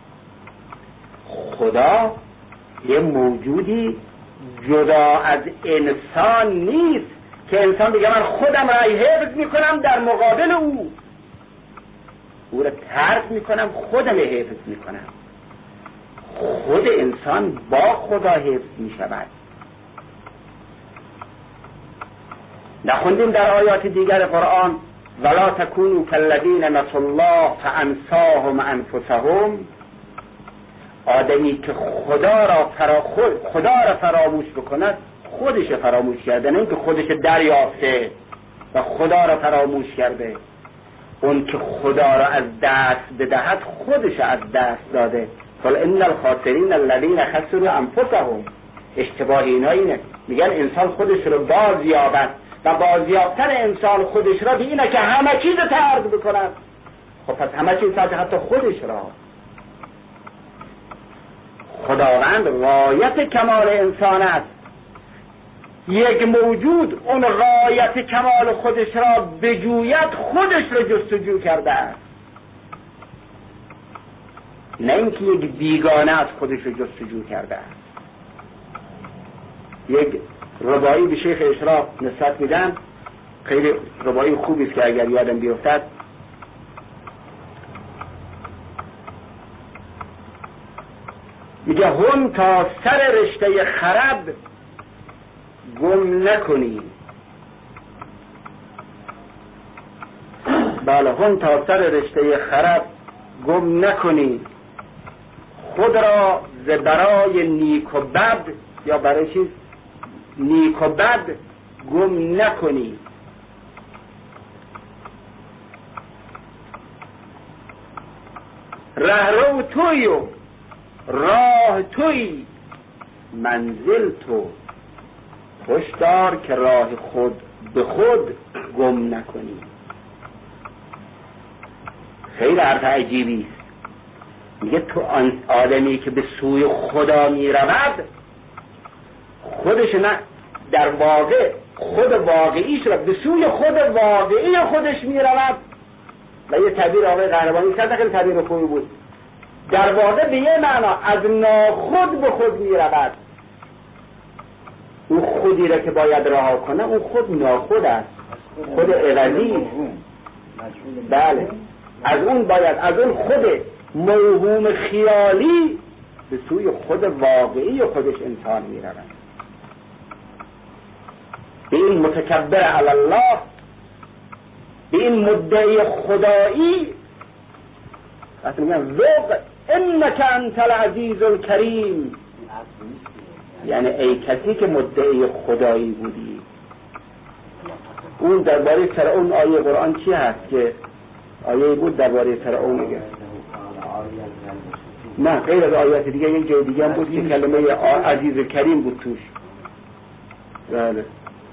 خدا یه موجودی جدا از انسان نیست که انسان بگه من خودم را حفظ میکنم در مقابل او، او را ترک میکنم خودم حفظ میکنم. خود انسان با خدا حفظ میشود. نخوندیم در آیات دیگر قرآن ولا تکونوا کالذین نسوا الله فانساهم انفسهم؟ آدمی که خدا را فرا خود خدا را فراموش بکند خودش فراموش کرده، نه اینکه خودش دریافته و خدا را فراموش کرده. اون که خدا را از دست بدهد خودش از دست داده. قل ان الخاسرین الذین خسروا انفسهم. اشتباه اینا اینه، میگن انسان خودش رو بازیابد و بازیافتن انسان خودش را به اینه که همه چیز ترک بکند. خب پس همه چیز ترک حتی خودش را. خداوند غایت کمال انسان است. یک موجود اون غایت کمال خودش را بجوید خودش را جستجو کرده است، نه اینکه یک بیگانه از خودش را جستجو کرده است. یک ربایی به شیخ اشراق نسبت میدن، خیلی ربایی خوبی است که اگر یادم بیفتد. میگه هم تا سر رشته خرد گم نکنی. بله، هم تا سر رشته خرد گم نکنی، خود را ز برای نیک و بد یا برای چیز نیک و بد گم نکنی. رهرو توی و راه توی منزل تو، هشدار که راه خود به خود گم نکنی. خیلی حرف عجیبی است. میگه تو آن آدمی که به سوی خدا می رود خودش نه در واقع خود واقعیش را به سوی خود واقعی خودش می رود. و یه تعبیر آقای قهرمانی کرد، خیلی تعبیر خوبی بود. در واقع به یه معنا از ناخود به خود می رود. اون خودی را که باید رها کنه اون خود ناخود است، خود عوضی. بله، از اون باید از اون خود موهوم خیالی به سوی خود واقعی خودش انسان می رود. به این متکبر علی الله، به این مدعی خدایی وقتی میگن ذوق انک انت العزیز الکریم، یعنی ای کسی که مدعی خدایی بودی. اون درباره فرعون آیه قرآن چی هست که آیه بود درباره فرعون میگه؟ نه، غیر از آیات دیگه یک جای دیگه هم بود که کلمه عزیز کریم بود توش. بله،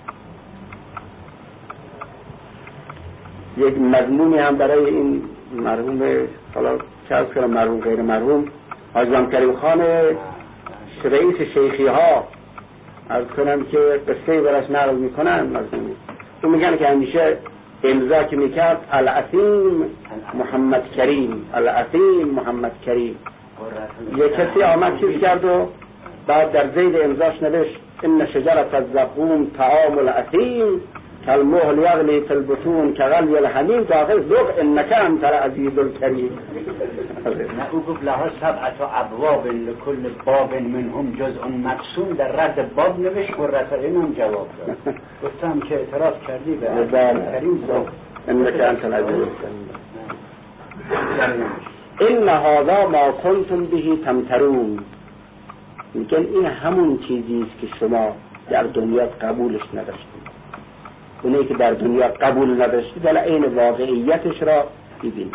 یک مضمونی هم برای این مرحوم، حالا چه کنم مرحوم غیر مرحوم، حاجی کریم خان رئیس شیخی ها از کنم که قصه برش نقل میکنن مضمونی. تو میگن که همیشه امضا که میکرد العظیم محمد کریم، العظیم محمد کریم. یک کسی آمد چیز کرد و بعد در زید امضاش نوشت ان شجرة الزقوم طعام العظیم کالمهل یغلی فی البطون کغلی الحمیم تا آخر ذوق انک انت العزیز الکریم. نه، او گفت لها سبعة ابواب لكل باب منهم جزء مقسوم. در رد باب نوشت قرة العین هم جواب داد. گفتم که اعتراض کردی به کریم ذوق انک انت العزیز الکریم. ان هذا ما کنتم به تمترون. میگن این همون چیزی است که شما در دنیا قبولش نداشتید. اونایی که در دنیا قبول نداشتید ولی عین واقعیتش را ببینید.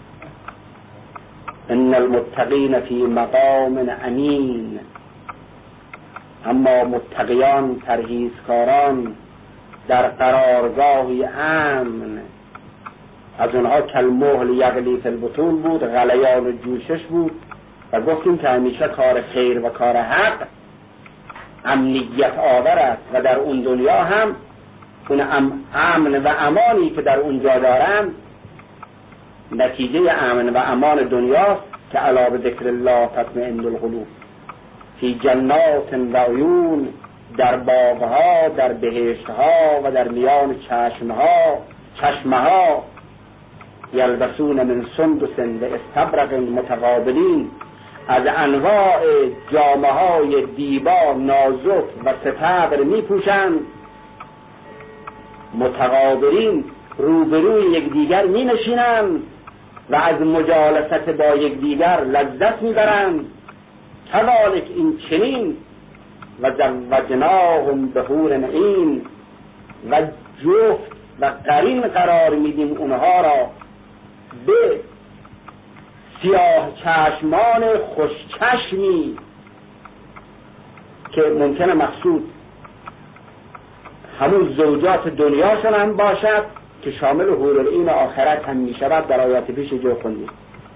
ان المتقین فی مقام امین. اما متقیان، پرهیزکاران در قرارگاهی امن. از اونها کالمهل یغلی فی البطون بود، غلیان و جوشش بود. و گفتیم که همیشه کار خیر و کار حق امنیت آور است و در اون دنیا هم اون امن و امانی که در اونجا دارن نتیجه امن و امان دنیاست که علی بذکر الله تطمئن القلوب. فی جنات و عیون، در باغها، در بهشتها و در میان چشمها چشمها یلبسون من سندس و استبرق متقابلین، از انواع جامه های دیبا نازک و ستبر می پوشند، متقابلین روبروی یکدیگر می نشینند و از مجالست با یکدیگر لذت می برند. کذالک این چنین و زوجناهم بحور عین، و جفت و قرین قرار میدیم اونها را به سیاه چشمان خوشچشمی که ممکنه مقصود همون زوجات دنیاشون هم باشد که شامل حور العین آخرت هم می شود. در آیات پیش جو خوندیم.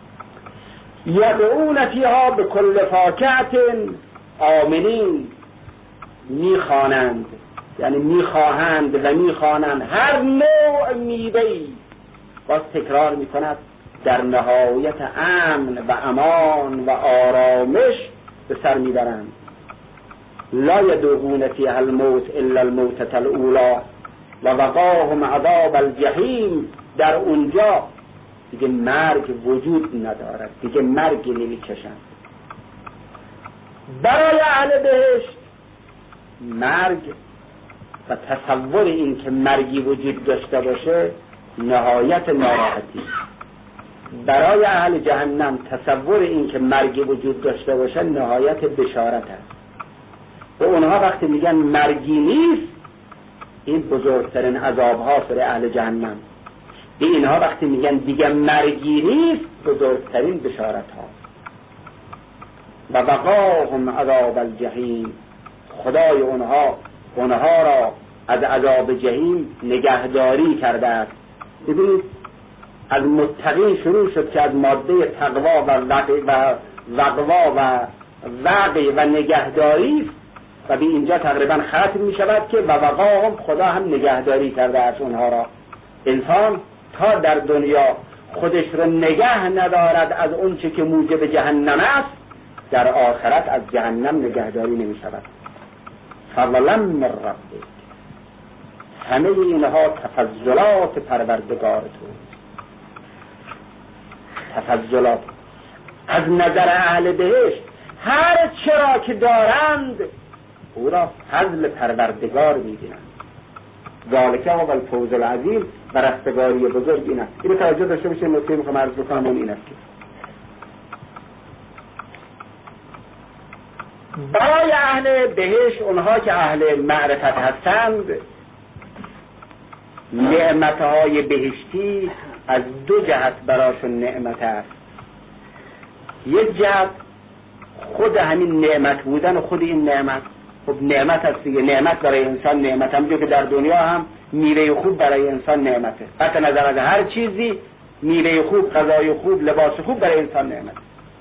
یدعون فیها بکل فاکهة آمنین، میخوانند یعنی میخواهند و میخوانند هر نوع میوه‌ای، باز تکرار میکند، در نهایت امن و امان و آرامش به سر میبرند. لا یذوقون فیها الموت الا الموتة الاولی و وقاهم عذاب الجحیم. در اونجا دیگه مرگ وجود ندارد، دیگه مرگی نمیچشند. برای اهل بهشت مرگ و تصور این که مرگی وجود داشته باشه نهایت ناراحتی. برای اهل جهنم تصور این که مرگی وجود داشته باشه نهایت بشارت است. و اونها وقتی میگن مرگی نیست، این بزرگترین عذاب ها سر اهل جهنم. به اینها وقتی میگن دیگه مرگی نیست، بزرگترین بشارت ها. و وقاهم عذاب الجحیم، خدای اونها اونها را از عذاب جهیم نگهداری کرده است. ببینید از متقین شروع شد که از ماده تقوا و وقی و وقوا و وقی و نگهداری، و به اینجا تقریبا ختم می شود که و وقاهم، خدا هم نگهداری کرده است اونها را. انسان تا در دنیا خودش را نگه ندارد از اون چه که موجب جهنم است، در آخرت از جهنم نگهداری نمی شود. فضلا من ربک، همه اینها تفضلات پروردگار تو، تفضلات از نظر اهل بهشت. هر چرا که دارند او را فضل پروردگار می‌بینند. ذالک هو الفوز العظیم، و رستگاری بزرگ این است. اینو توجه داشته باشید. نکته میخوام عرض بکنم اون این است که برای اهل بهشت، اونها که اهل معرفت هستند، نعمتهای بهشتی از دو جهت براشون نعمت است. یک جهت خود همین نعمت بودن و خود این نعمت، خب نعمت هست دیگه. نعمت برای انسان نعمت، همونجور که در دنیا هم میوه خوب برای انسان نعمته. قطع نظر از هر چیزی، میوه خوب، غذای خوب، لباس خوب برای انسان نعمت.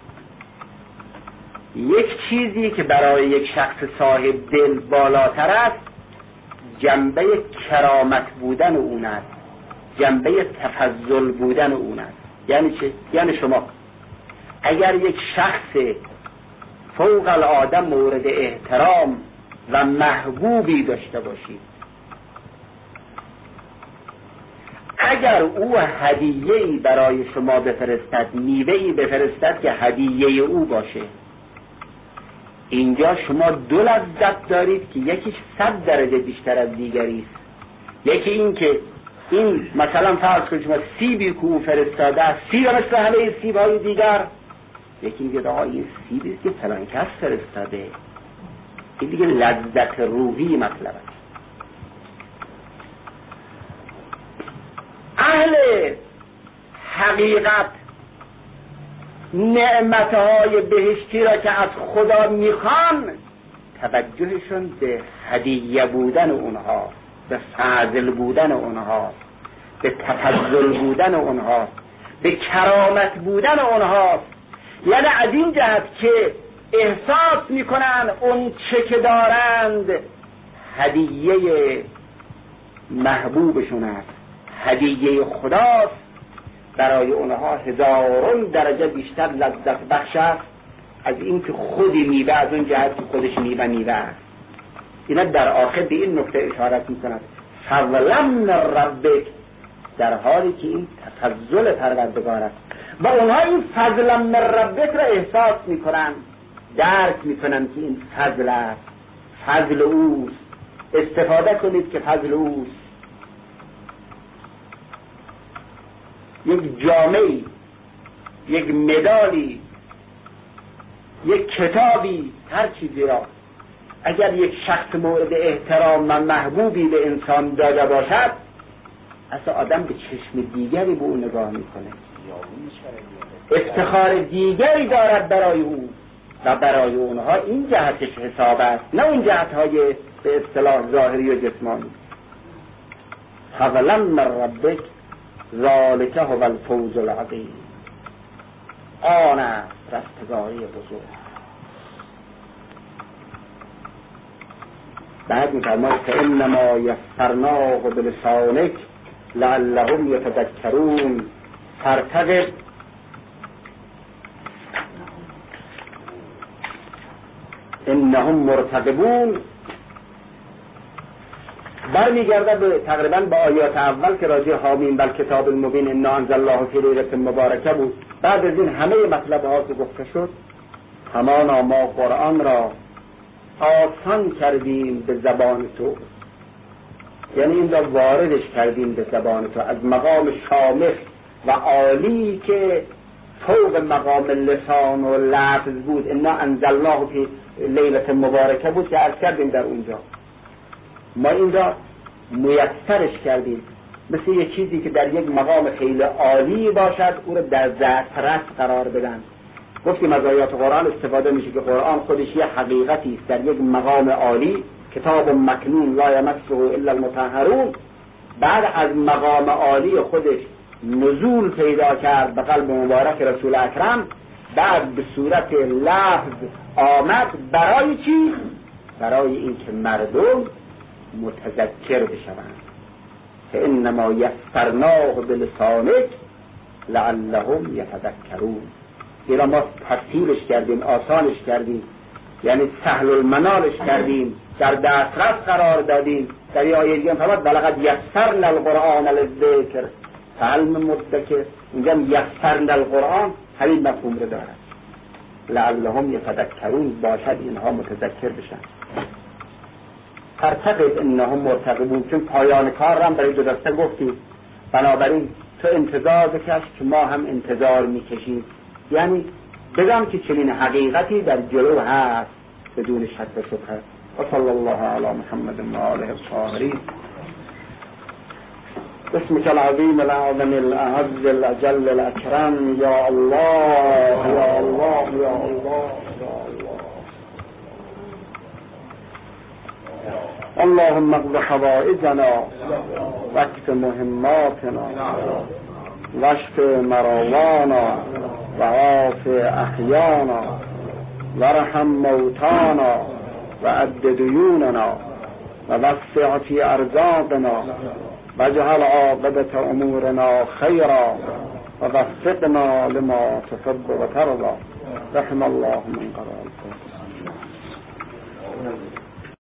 یک چیزی که برای یک شخص صاحب دل بالاتر است، جنبه کرامت بودن اون است، جنبه تفضل بودن اون است. یعنی چه؟ یعنی شما اگر یک شخص فوق العاده مورد احترام و محبوبی داشته باشید، اگر او هدیه‌ای برای شما بفرستد، میوه‌ای بفرستد که هدیه او باشه، اینجا شما دو لذت دارید که یکیش صد درجه بیشتر از دیگری است. یکی این که این مثلا فرض کنید شما سیبی که او فرستاده، سیب مثل همه سیب‌های دیگر، یکی میگه آقا این سیبی است که فلان کس فرستاده. این دیگه لذت روحی مطلب است. اهل حقیقت نعمتهای بهشتی را که از خدا میخوان، توجهشون به هدیه بودن اونها، به فضل بودن اونها، به تفضل بودن اونها، به کرامت بودن اونها. یعنی از این جهت که احساس میکنن اون چه که دارند هدیه محبوبشون است، هدیه خداست، برای اونها هزاران درجه بیشتر لذت بخش است از این که خودی میوه از اون جهت که خودش میوه میوه است. اینا در آخر به این نکته اشارت میکند فضلا من ربک، در حالی که این تفضل پروردگار است و اونها این فضلا من ربک را احساس میکنن، درک میکنن که این فضل است، فضل اوست، استفاده کنید که فضل اوست. یک جامعی، یک مدالی، یک کتابی، هر چیزی را اگر یک شخص مورد احترام و محبوبی به انسان داده باشد، اصلا آدم به چشم دیگری به اون نگاه میکنه، افتخار دیگری دارد برای او و برای اونها این جهتش حساب است، نه اون جهتهای به اصطلاح ظاهری و جسمانی. فضلا من ربک ذالک هو الفوز العظیم، آن است رستگاری بزرگ. بعد می‌فرماید که انما یسرناه بلسانک لعلهم یتذکرون فارتقب انهم مرتقبون. برمیگرده به تقریبا به آیات اول که راجع حامیم بل کتاب المبین انا انزلناه فی لیلة مبارکه بود. بعد از این همه مطلب ها که گفته شد، همانا ما قرآن را آسان کردیم به زبان تو، یعنی این را واردش کردیم به زبان تو از مقام شامخ و عالی که فوق مقام لسان و لفظ بود. انا انزلناه فی لیلة مبارکه بود که عرض کردیم در اونجا. ما این را میسرش کردیم، مثل یک چیزی که در یک مقام خیلی عالی باشد او را در ذاترس قرار بدن. گفتیم از آیات قرآن استفاده میشه که قرآن خودش یه حقیقتی است در یک مقام عالی، کتاب مکنون لا یمسه الا المطهرون. بعد از مقام عالی خودش نزول پیدا کرد به قلب مبارک رسول اکرم، بعد به صورت لفظ آمد. برای چی؟ برای اینکه مردم متذکر بشوند. که انما یسرناه بلسانک لعلهم یتذکرون. اینا ما تسهیلش کردیم، آسانش کردیم، یعنی سهل المنالش کردیم، در دسترس قرار دادیم. در این آیه دیگه فرمود ولقد یسرنا القرآن للذکر فهل من مدکر. اینجا یسرنا القرآن همین مفهوم رو دارد، لعلهم یتذکرون، باشد اینها متذکر بشن. فارتقب انهم مرتقبون، چون پایان کار را برای دو دسته گفتیم، بنابراین تو انتظار بکش که ما هم انتظار میکشیم. یعنی بگم که چنین حقیقتی در جلو هست بدون شک و شبهه. و صلی الله علی محمد و آله الطاهرین. بسمك العظیم الاعظم الاعز الاجل الاکرم. یا الله یا الله یا الله یا الله. اللهم اقض حوائجنا واكف مهماتنا واشف مرضانا وعاف احیانا وارحم موتانا وعد ديوننا ووسع في ارزاقنا واجعل عاقبة امورنا خيرا ووفقنا لما تحب وترضى. رحم الله من قرأ القرآن.